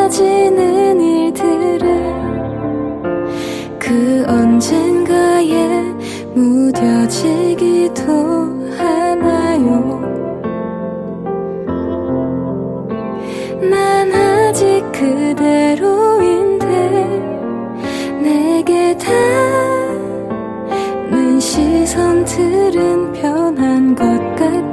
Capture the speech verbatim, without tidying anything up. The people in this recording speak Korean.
많아지는 일들은 그 언젠가에 무뎌지기도 하나요? 난 아직 그대로인데 내게 닿는 시선들은 변한 것 같아.